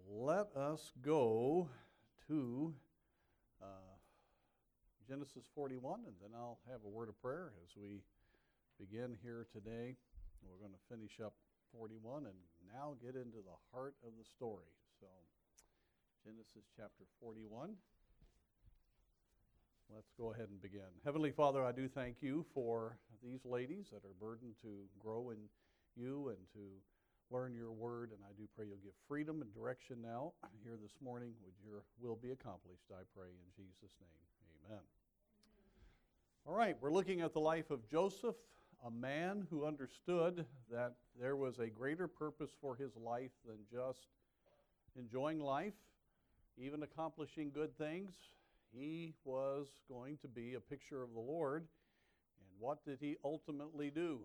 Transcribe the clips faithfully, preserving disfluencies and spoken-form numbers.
let us go to uh, Genesis forty-one, and then I'll have a word of prayer as we begin here today. We're going to finish up forty-one and now get into the heart of the story. So, Genesis chapter forty-one. Let's go ahead and begin. Heavenly Father, I do thank you for these ladies that are burdened to grow in you and to learn your word, and I do pray you'll give freedom and direction now here this morning. Would your will be accomplished, I pray in Jesus' name. Amen. All right, we're looking at the life of Joseph, a man who understood that there was a greater purpose for his life than just enjoying life, even accomplishing good things. He was going to be a picture of the Lord. And what did he ultimately do?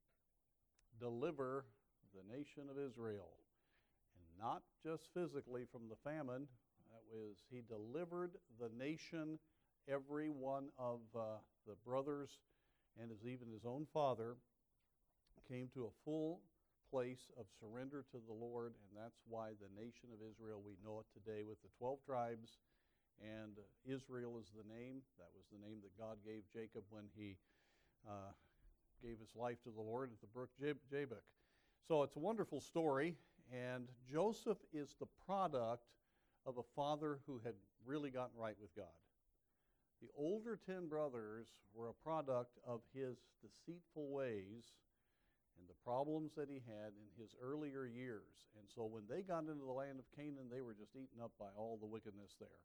Deliver the nation of Israel. And not just physically from the famine. That was, he delivered the nation, every one of uh, the brothers and his, even his own father came to a full place of surrender to the Lord. And that's why the nation of Israel, we know it today with the twelve tribes. And Israel is the name. That was the name that God gave Jacob when he uh, gave his life to the Lord at the brook Jabbok. So it's a wonderful story. And Joseph is the product of a father who had really gotten right with God. The older ten brothers were a product of his deceitful ways and the problems that he had in his earlier years. And so when they got into the land of Canaan, they were just eaten up by all the wickedness there.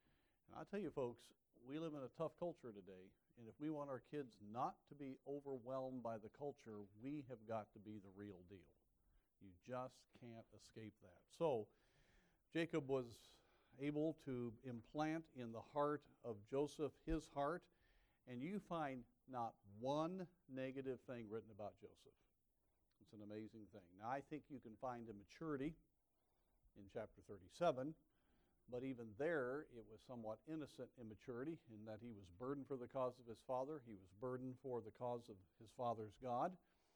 I tell you, folks, we live in a tough culture today, and if we want our kids not to be overwhelmed by the culture, we have got to be the real deal. You just can't escape that. So Jacob was able to implant in the heart of Joseph his heart, and you find not one negative thing written about Joseph. It's an amazing thing. Now, I think you can find immaturity in chapter thirty-seven. But even there, it was somewhat innocent immaturity in that he was burdened for the cause of his father. He was burdened for the cause of his father's God.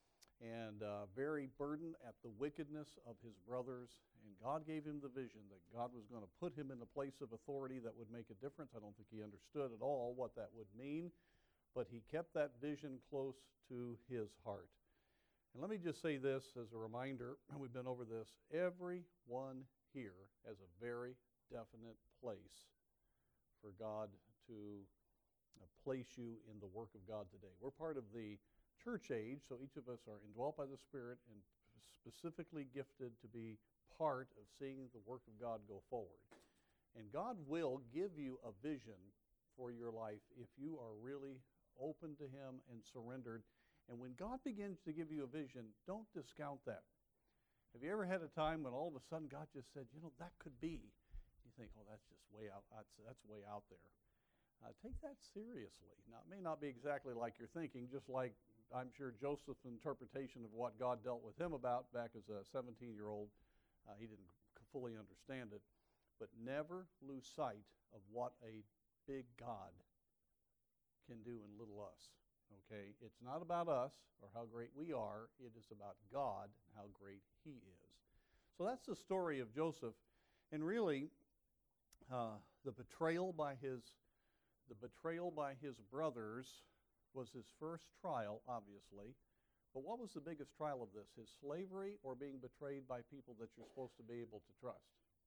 And uh, very burdened at the wickedness of his brothers. And God gave him the vision that God was going to put him in a place of authority that would make a difference. I don't think he understood at all what that would mean. But he kept that vision close to his heart. And let me just say this as a reminder. We've been over this. Everyone here has a very definite place for God to uh, place you in the work of God today. We're part of the church age, so each of us are indwelt by the Spirit and specifically gifted to be part of seeing the work of God go forward. And God will give you a vision for your life if you are really open to Him and surrendered. And when God begins to give you a vision, don't discount that. Have you ever had a time when all of a sudden God just said, you know, that could be? You think, oh, that's just way out, that's, that's way out there. Uh, take that seriously. Now, it may not be exactly like you're thinking, just like I'm sure Joseph's interpretation of what God dealt with him about back as a seventeen-year-old, uh, he didn't fully understand it. But never lose sight of what a big God can do in little us. Okay? It's not about us or how great we are. It is about God and how great He is. So that's the story of Joseph. And really, Uh, the betrayal by his, the betrayal by his brothers was his first trial, obviously. But what was the biggest trial of this? His slavery or being betrayed by people that you're supposed to be able to trust?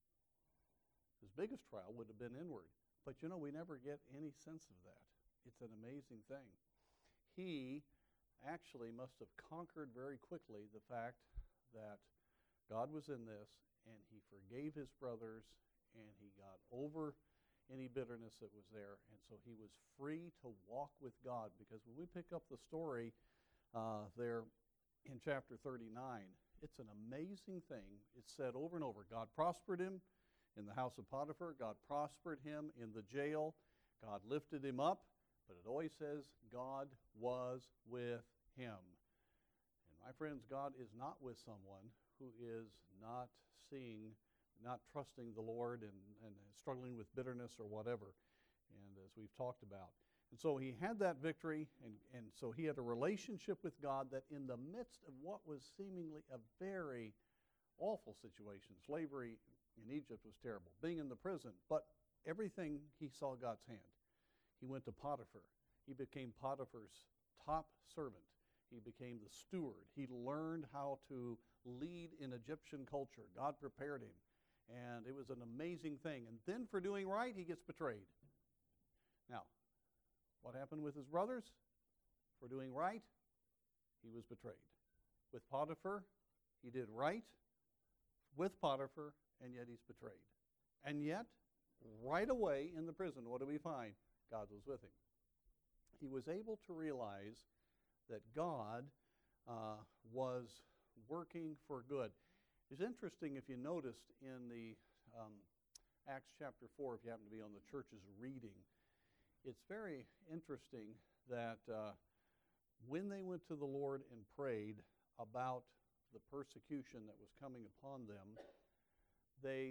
His biggest trial would have been inward. But you know, we never get any sense of that. It's an amazing thing. He actually must have conquered very quickly the fact that God was in this, and he forgave his brothers, and he got over any bitterness that was there. And so he was free to walk with God. Because when we pick up the story uh, there in chapter thirty-nine, it's an amazing thing. It's said over and over. God prospered him in the house of Potiphar. God prospered him in the jail. God lifted him up. But it always says God was with him. And my friends, God is not with someone who is not seeing not trusting the Lord and, and struggling with bitterness or whatever, and as we've talked about. And so he had that victory, and, and so he had a relationship with God that in the midst of what was seemingly a very awful situation, slavery in Egypt was terrible. Being in the prison, but everything he saw God's hand. He went to Potiphar. He became Potiphar's top servant. He became the steward. He learned how to lead in Egyptian culture. God prepared him, and it was an amazing thing. And then for doing right, he gets betrayed. Now, what happened with his brothers? For doing right, he was betrayed. With Potiphar, he did right with Potiphar, and yet he's betrayed. And yet, right away in the prison, what do we find? God was with him. He was able to realize that God uh, was working for good. It's interesting if you noticed in the um, Acts chapter four, if you happen to be on the church's reading, it's very interesting that uh, when they went to the Lord and prayed about the persecution that was coming upon them, they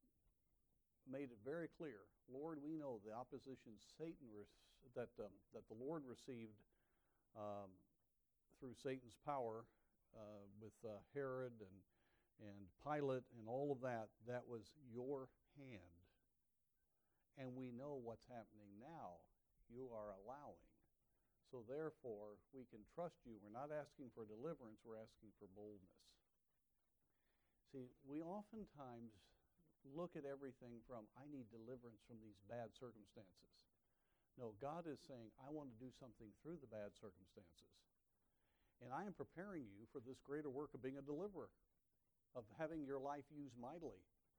made it very clear, Lord, we know the opposition Satan re- that um, that the Lord received um, through Satan's power uh, with uh, Herod and and Pilate and all of that, that was your hand. And we know what's happening now. You are allowing. So therefore, we can trust you. We're not asking for deliverance, we're asking for boldness. See, we oftentimes look at everything from, I need deliverance from these bad circumstances. No, God is saying, I want to do something through the bad circumstances. And I am preparing you for this greater work of being a deliverer, of having your life used mightily.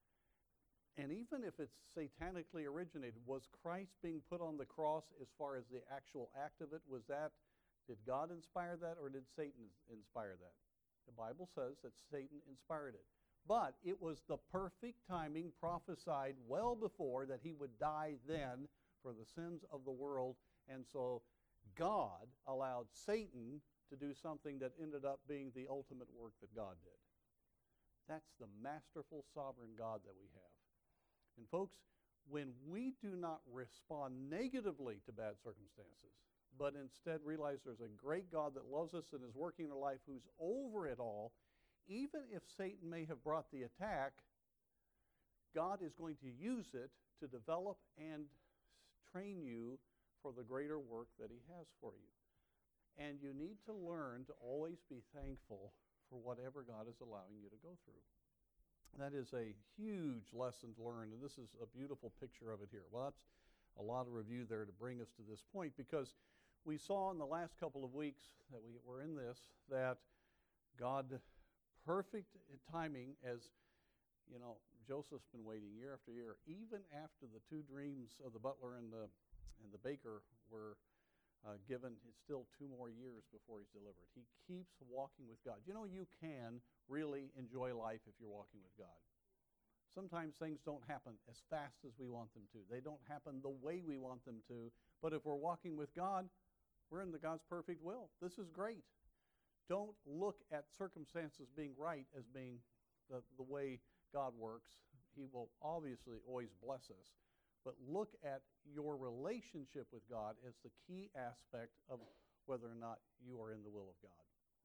And even if it's satanically originated, was Christ being put on the cross as far as the actual act of it? Was that, did God inspire that or did Satan inspire that? The Bible says that Satan inspired it. But it was the perfect timing prophesied well before that he would die then for the sins of the world. And so God allowed Satan to do something that ended up being the ultimate work that God did. That's the masterful, sovereign God that we have. And folks, when we do not respond negatively to bad circumstances, but instead realize there's a great God that loves us and is working in our life who's over it all, even if Satan may have brought the attack, God is going to use it to develop and train you for the greater work that he has for you. And you need to learn to always be thankful for whatever God is allowing you to go through. That is a huge lesson to learn, and this is a beautiful picture of it here. Well, that's a lot of review there to bring us to this point, because we saw in the last couple of weeks that we were in this that God, perfect timing, as you know, Joseph's been waiting year after year, even after the two dreams of the butler and the and the baker were uh, given. It's still two more years before he's delivered. He keeps walking with God. You know, you can really enjoy life if you're walking with God. Sometimes things don't happen as fast as we want them to. They don't happen the way we want them to. But if we're walking with God, we're in the God's perfect will. This is great. Don't look at circumstances being right as being the, the way God works. He will obviously always bless us. But look at your relationship with God as the key aspect of whether or not you are in the will of God.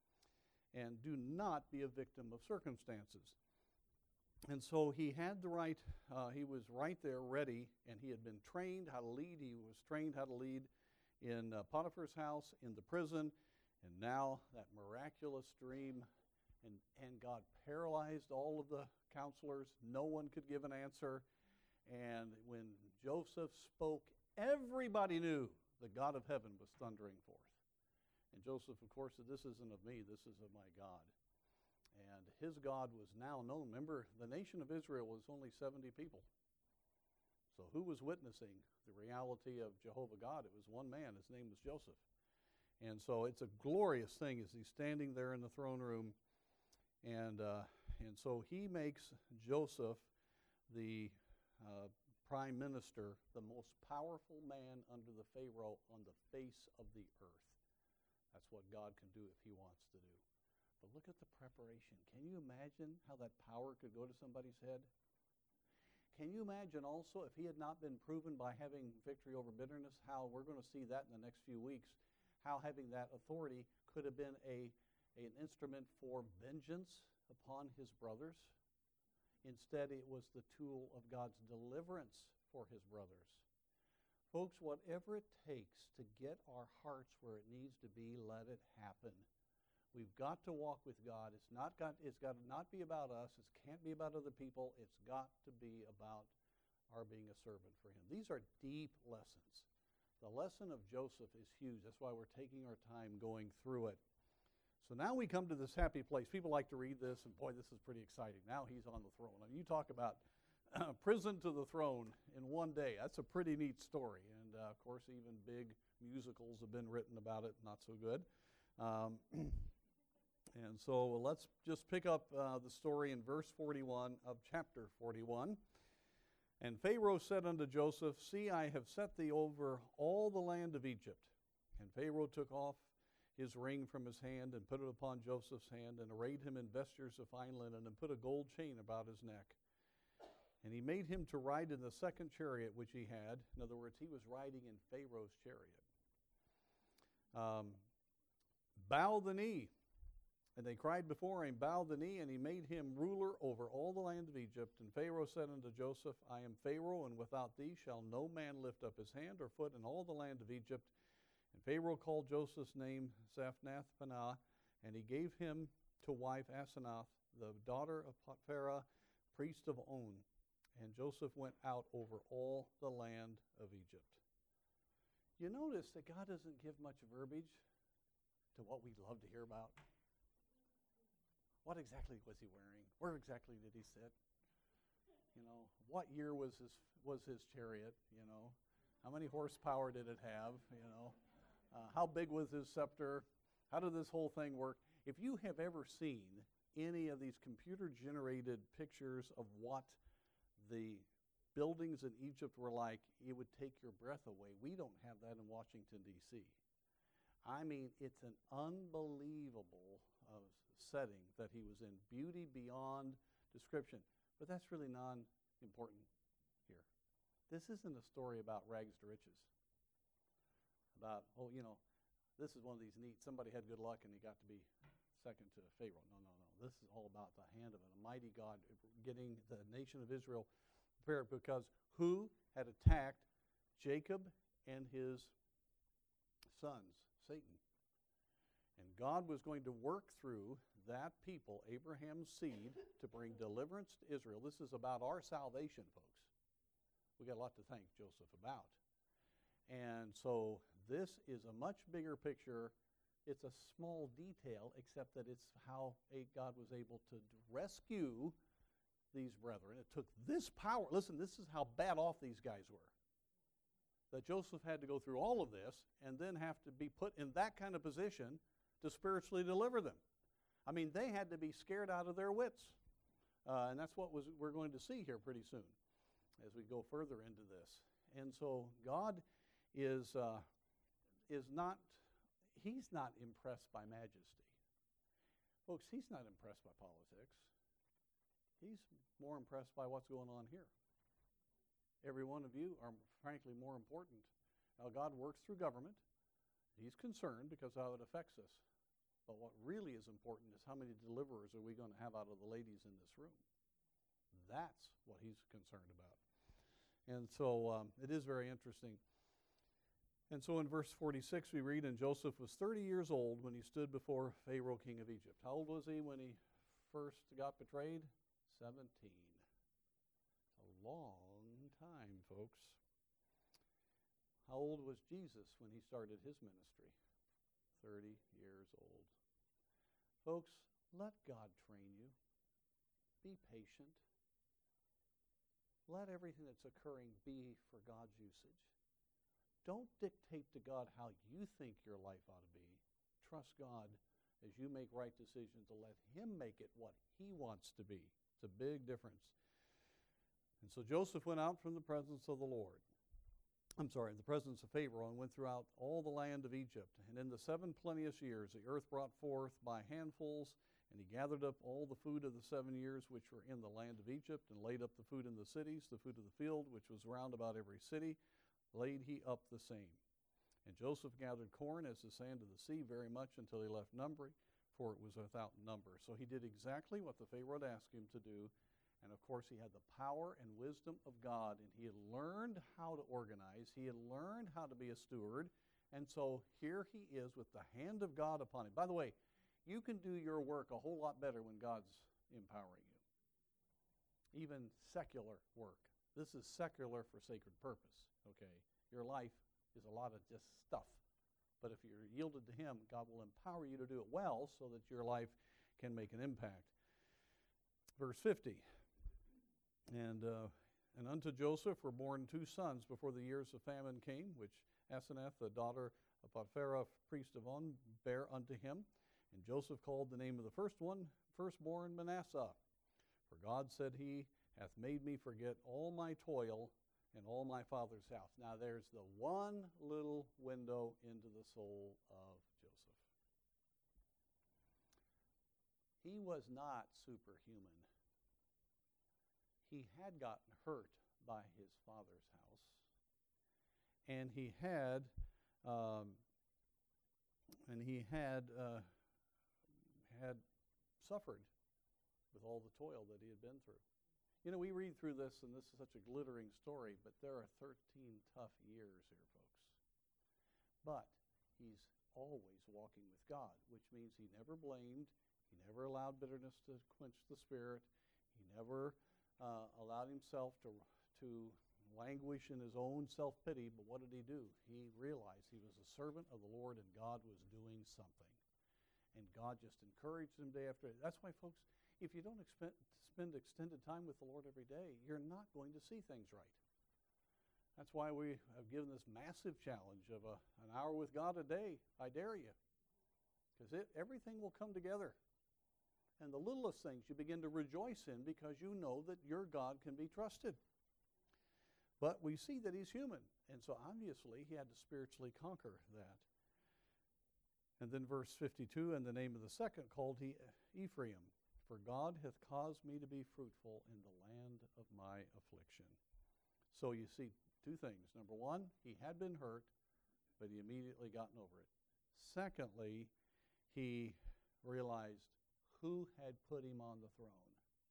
And do not be a victim of circumstances. And so he had the right, uh, he was right there ready, and he had been trained how to lead. He was trained how to lead in uh, Potiphar's house, in the prison, and now that miraculous dream, and, and God paralyzed all of the counselors. No one could give an answer. And when Joseph spoke, everybody knew the God of heaven was thundering forth. And Joseph, of course, said, this isn't of me, this is of my God. And his God was now known. Remember, the nation of Israel was only seventy people. So who was witnessing the reality of Jehovah God? It was one man. His name was Joseph. And so it's a glorious thing as he's standing there in the throne room. And, uh, and so he makes Joseph the uh, prime minister, the most powerful man under the Pharaoh on the face of the earth. That's what God can do if he wants to do. But look at the preparation. Can you imagine how that power could go to somebody's head? Can you imagine also if he had not been proven by having victory over bitterness, how we're going to see that in the next few weeks, how having that authority could have been a, an instrument for vengeance upon his brothers? Instead, it was the tool of God's deliverance for his brothers. Folks, whatever it takes to get our hearts where it needs to be, let it happen. We've got to walk with God. It's not got, it's got to not be about us. It can't be about other people. It's got to be about our being a servant for him. These are deep lessons. The lesson of Joseph is huge. That's why we're taking our time going through it. So now we come to this happy place. People like to read this, and boy, this is pretty exciting. Now he's on the throne. I mean, you talk about uh, prison to the throne in one day. That's a pretty neat story. And, uh, of course, even big musicals have been written about it. Not so good. Um, and so let's just pick up uh, the story in verse forty-one of chapter forty-one. And Pharaoh said unto Joseph, See, I have set thee over all the land of Egypt. And Pharaoh took off his ring from his hand and put it upon Joseph's hand and arrayed him in vestures of fine linen and put a gold chain about his neck. And he made him to ride in the second chariot which he had. In other words, he was riding in Pharaoh's chariot. Um, bow the knee. And they cried before him, Bow the knee, and he made him ruler over all the land of Egypt. And Pharaoh said unto Joseph, I am Pharaoh, and without thee shall no man lift up his hand or foot in all the land of Egypt. And Pharaoh called Joseph's name Zaphnath-Paneah, and he gave him to wife Asenath, the daughter of Potiphera, priest of On. And Joseph went out over all the land of Egypt. You notice that God doesn't give much verbiage to what we love to hear about. What exactly was he wearing? Where exactly did he sit? You know, what year was his was his chariot? You know, how many horsepower did it have? You know, uh, how big was his scepter? How did this whole thing work? If you have ever seen any of these computer-generated pictures of what the buildings in Egypt were like, it would take your breath away. We don't have that in Washington, D C I mean, it's an unbelievable uh, setting that he was in, beauty beyond description. But that's really non-important here. This isn't a story about rags to riches. About, oh, you know, this is one of these neat, somebody had good luck and he got to be second to Pharaoh. No, no, no. This is all about the hand of an almighty God getting the nation of Israel prepared, because who had attacked Jacob and his sons? Satan. And God was going to work through that people, Abraham's seed, to bring deliverance to Israel. This is about our salvation, folks. We got a lot to thank Joseph about. And so this is a much bigger picture. It's a small detail, except that it's how God was able to rescue these brethren. It took this power. Listen, this is how bad off these guys were. That Joseph had to go through all of this and then have to be put in that kind of position to spiritually deliver them. I mean, they had to be scared out of their wits. Uh, and that's what was, we're going to see here pretty soon as we go further into this. And so God is, uh, is not, he's not impressed by majesty. Folks, he's not impressed by politics. He's more impressed by what's going on here. Every one of you are, frankly, more important. Now, God works through government. He's concerned because how it affects us. But what really is important is how many deliverers are we going to have out of the ladies in this room. That's what he's concerned about. And so um, it is very interesting. And so in verse forty-six we read, And Joseph was thirty years old when he stood before Pharaoh, king of Egypt. How old was he when he first got betrayed? seventeen. A long time, folks. How old was Jesus when he started his ministry? thirty years old. Folks, let God train you. Be patient. Let everything that's occurring be for God's usage. Don't dictate to God how you think your life ought to be. Trust God as you make right decisions to let him make it what he wants to be. It's a big difference. And so Joseph went out from the presence of the Lord. I'm sorry, the presence of Pharaoh, and went throughout all the land of Egypt. And in the seven plenteous years the earth brought forth by handfuls, and he gathered up all the food of the seven years which were in the land of Egypt, and laid up the food in the cities, the food of the field, which was round about every city, laid he up the same. And Joseph gathered corn as the sand of the sea very much until he left numbering, for it was without number. So he did exactly what the Pharaoh had asked him to do, And of course, he had the power and wisdom of God, and he had learned how to organize. He had learned how to be a steward. And so here he is with the hand of God upon him. By the way, you can do your work a whole lot better when God's empowering you. Even secular work. This is secular for sacred purpose, okay? Your life is a lot of just stuff. But if you're yielded to him, God will empower you to do it well so that your life can make an impact. Verse fifty. And, uh, and unto Joseph were born two sons before the years of famine came, which Asenath, the daughter of Potiphera, priest of On, bare unto him. And Joseph called the name of the first one, firstborn Manasseh. For God, said he, hath made me forget all my toil and all my father's house. Now there's the one little window into the soul of Joseph. He was not superhuman. He had gotten hurt by his father's house, and he had, um, and he had uh, had suffered with all the toil that he had been through. You know, we read through this, and this is such a glittering story, but there are thirteen tough years here, folks. But he's always walking with God, which means he never blamed, he never allowed bitterness to quench the spirit, he never uh, allowed himself to, to languish in his own self-pity, but what did he do? He realized he was a servant of the Lord, and God was doing something. And God just encouraged him day after day. That's why, folks, if you don't expend, spend extended time with the Lord every day, you're not going to see things right. That's why we have given this massive challenge of a, an hour with God a day. I dare you. Because everything will come together. And the littlest things you begin to rejoice in because you know that your God can be trusted. But we see that he's human. And so obviously he had to spiritually conquer that. And then verse fifty-two, and the name of the second called he Ephraim. For God hath caused me to be fruitful in the land of my affliction. So you see two things. Number one, he had been hurt, but he immediately gotten over it. Secondly, he realized who had put him on the throne,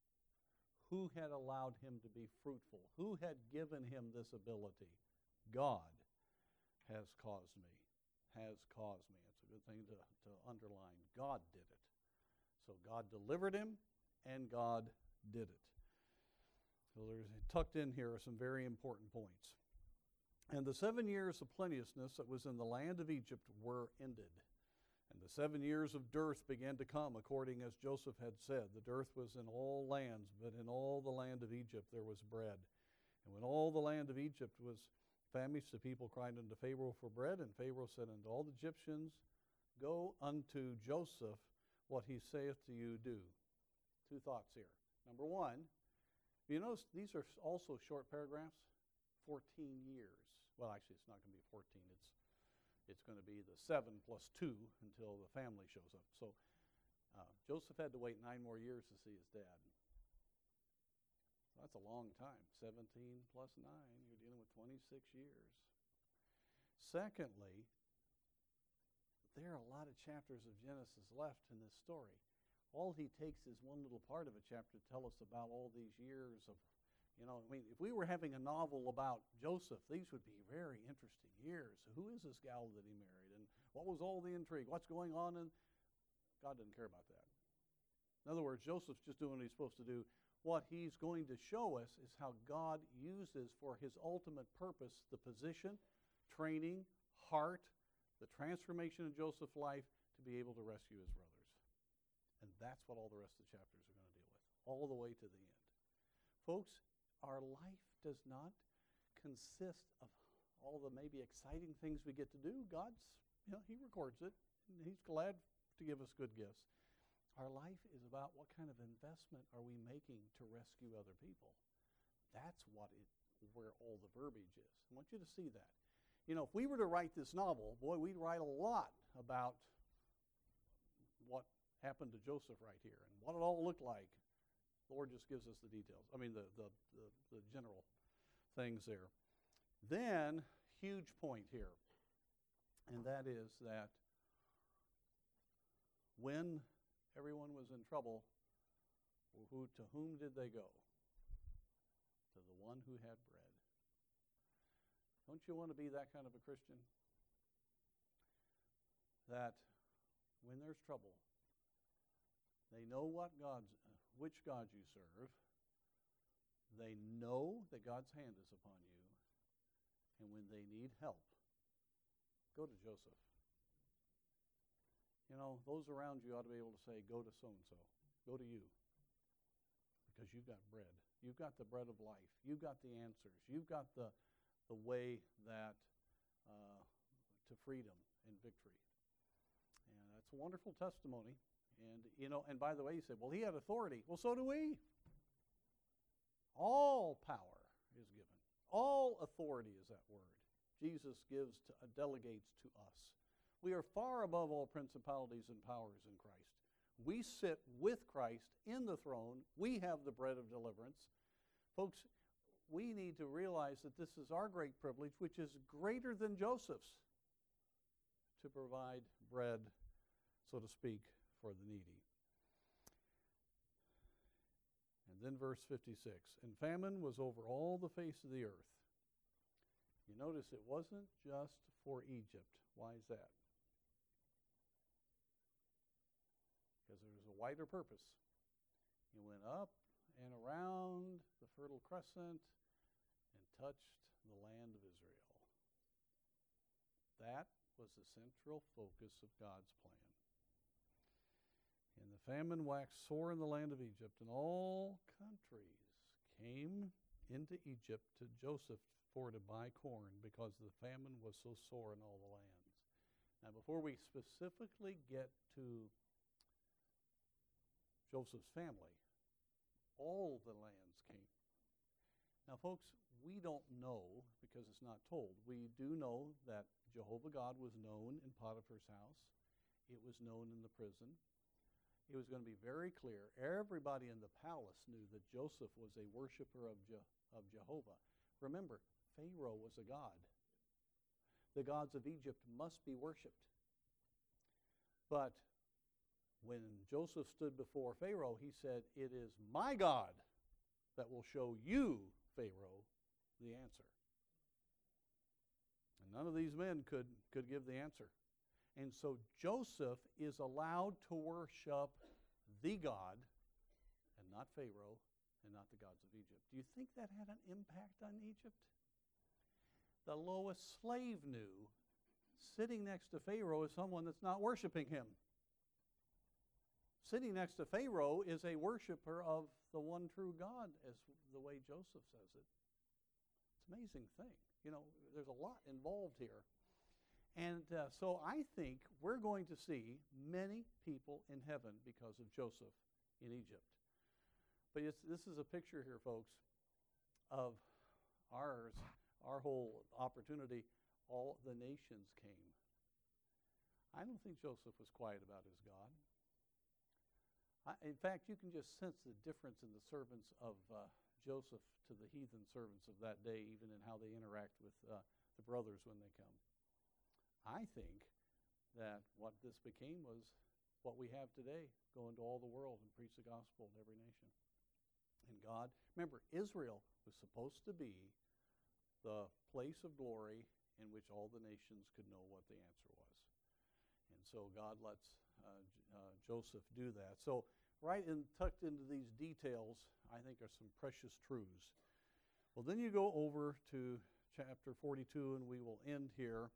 who had allowed him to be fruitful, who had given him this ability. God has caused me, has caused me. It's a good thing to, to underline. God did it. So God delivered him, and God did it. So there's tucked in here are some very important points. And the seven years of plenteousness that was in the land of Egypt were ended. And the seven years of dearth began to come, according as Joseph had said. The dearth was in all lands, but in all the land of Egypt there was bread. And when all the land of Egypt was famished, the people cried unto Pharaoh for bread. And Pharaoh said unto all the Egyptians, Go unto Joseph, what he saith to you do. Two thoughts here. Number one, you notice these are also short paragraphs, fourteen years. Well, actually, it's not going to be fourteen. It's it's going to be the seven plus two until the family shows up. So uh, Joseph had to wait nine more years to see his dad. So that's a long time. seventeen plus nine, you're dealing with twenty-six years. Secondly, there are a lot of chapters of Genesis left in this story. All he takes is one little part of a chapter to tell us about all these years of, you know, I mean, if we were having a novel about Joseph, these would be very interesting years. Who is this gal that he married? And what was all the intrigue? What's going on? And God didn't care about that. In other words, Joseph's just doing what he's supposed to do. What he's going to show us is how God uses for his ultimate purpose the position, training, heart, the transformation in Joseph's life to be able to rescue his brothers. And that's what all the rest of the chapters are going to deal with, all the way to the end. Folks, our life does not consist of all the maybe exciting things we get to do. God's, you know, he records it, and he's glad to give us good gifts. Our life is about what kind of investment are we making to rescue other people. That's what it, where all the verbiage is. I want you to see that. You know, if we were to write this novel, boy, we'd write a lot about what happened to Joseph right here and what it all looked like. The Lord just gives us the details. I mean, the, the, the, the general things there. Then, huge point here, and that is that when everyone was in trouble, who, to whom did they go? one who had bread. Don't you want to be that kind of a Christian? That when there's trouble, they know what God's, which God you serve. They know that God's hand is upon you. And when they need help, go to Joseph. You know, those around you ought to be able to say, go to so-and-so. Go to you. Because you've got bread. You've got the bread of life. You've got the answers. You've got the, the way that uh, to freedom and victory. And that's a wonderful testimony. And, you know, and by the way, you say, well, he had authority. Well, so do we. All power is given. All authority is that word. Jesus gives, to, uh, delegates to us. We are far above all principalities and powers in Christ. We sit with Christ in the throne. We have the bread of deliverance. Folks, we need to realize that this is our great privilege, which is greater than Joseph's, to provide bread, so to speak, for the needy. And then verse fifty-six, and famine was over all the face of the earth. You notice it wasn't just for Egypt. Why is that? Because there was a wider purpose. He went up and around the Fertile Crescent and touched the land of Israel. That was the central focus of God's plan. And the famine waxed sore in the land of Egypt, and all countries came into Egypt to Joseph for to buy corn, because the famine was so sore in all the lands. Now, before we specifically get to Joseph's family, all the lands came. Now, folks, we don't know, because it's not told. We do know that Jehovah God was known in Potiphar's house. It was known in the prison. It was going to be very clear. Everybody in the palace knew that Joseph was a worshiper of, Je- of Jehovah. Remember, Pharaoh was a god. The gods of Egypt must be worshipped. But when Joseph stood before Pharaoh, he said, it is my God that will show you, Pharaoh, the answer. And none of these men could, could give the answer. And so Joseph is allowed to worship the God and not Pharaoh and not the gods of Egypt. Do you think that had an impact on Egypt? The lowest slave knew sitting next to Pharaoh is someone that's not worshiping him. Sitting next to Pharaoh is a worshiper of the one true God, as the way Joseph says it. It's an amazing thing. You know, there's a lot involved here. And uh, so I think we're going to see many people in heaven because of Joseph in Egypt. But it's, this is a picture here, folks, of ours, our whole opportunity. All the nations came. I don't think Joseph was quiet about his God. I, in fact, you can just sense the difference in the servants of uh, Joseph to the heathen servants of that day, even in how they interact with uh, the brothers when they come. I think that what this became was what we have today, go into all the world and preach the gospel to every nation. And God, remember, Israel was supposed to be the place of glory in which all the nations could know what the answer was. And so God lets uh, uh, Joseph do that. So right in, tucked into these details, I think, are some precious truths. Well, then you go over to chapter forty-two, and we will end here.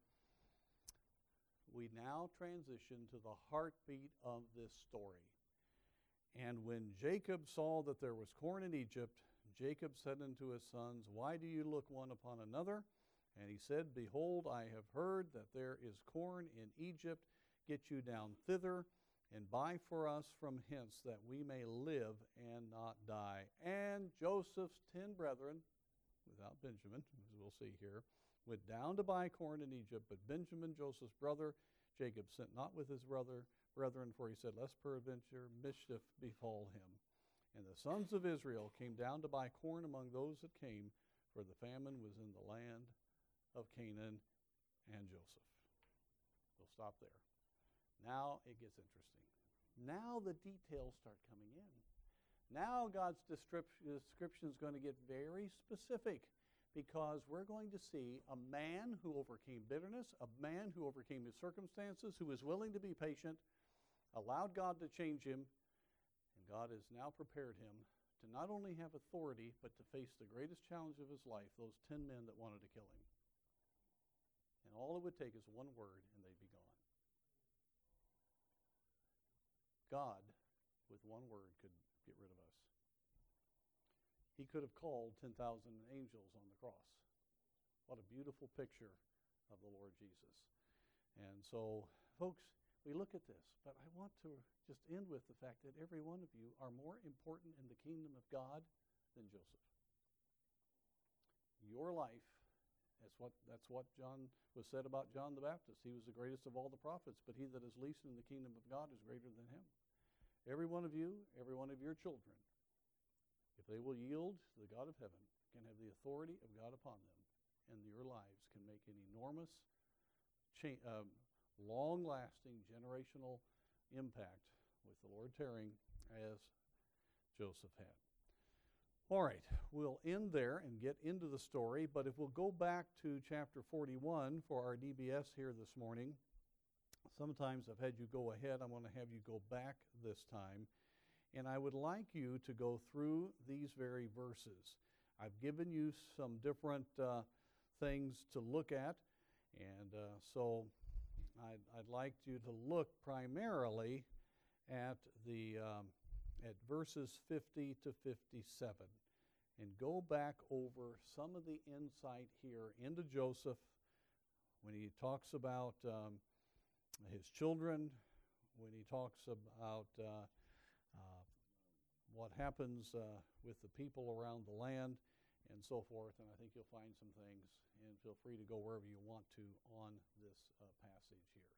We now transition to the heartbeat of this story. And when Jacob saw that there was corn in Egypt, Jacob said unto his sons, why do you look one upon another? And he said, behold, I have heard that there is corn in Egypt. Get you down thither, and buy for us from hence, that we may live and not die. And Joseph's ten brethren, without Benjamin, as we'll see here, went down to buy corn in Egypt, but Benjamin, Joseph's brother, Jacob sent not with his brother, brethren, for he said, lest peradventure mischief befall him. And the sons of Israel came down to buy corn among those that came, for the famine was in the land of Canaan and Joseph. We'll stop there. Now it gets interesting. Now the details start coming in. Now God's description is going to get very specific, because we're going to see a man who overcame bitterness, a man who overcame his circumstances, who was willing to be patient, allowed God to change him, and God has now prepared him to not only have authority, but to face the greatest challenge of his life, those ten men that wanted to kill him. And all it would take is one word, and they'd be gone. God, with one word, could get rid of us. He could have called ten thousand angels on the cross. What a beautiful picture of the Lord Jesus. And so, folks, we look at this, but I want to just end with the fact that every one of you are more important in the kingdom of God than Joseph. Your life, that's what, that's what John was said about John the Baptist. He was the greatest of all the prophets, but he that is least in the kingdom of God is greater than him. Every one of you, every one of your children, if they will yield to the God of heaven, can have the authority of God upon them, and your lives can make an enormous, cha- uh, long-lasting, generational impact with the Lord tarrying, as Joseph had. All right, we'll end there and get into the story, but if we'll go back to chapter forty-one for our D B S here this morning. Sometimes I've had you go ahead. I'm going to have you go back this time. And I would like you to go through these very verses. I've given you some different uh, things to look at. And uh, so I'd, I'd like you to look primarily at the um, at verses fifty to fifty-seven. And go back over some of the insight here into Joseph when he talks about um, his children, when he talks about uh, uh, what happens uh, with the people around the land, and so forth. And I think you'll find some things, and feel free to go wherever you want to on this uh, passage here.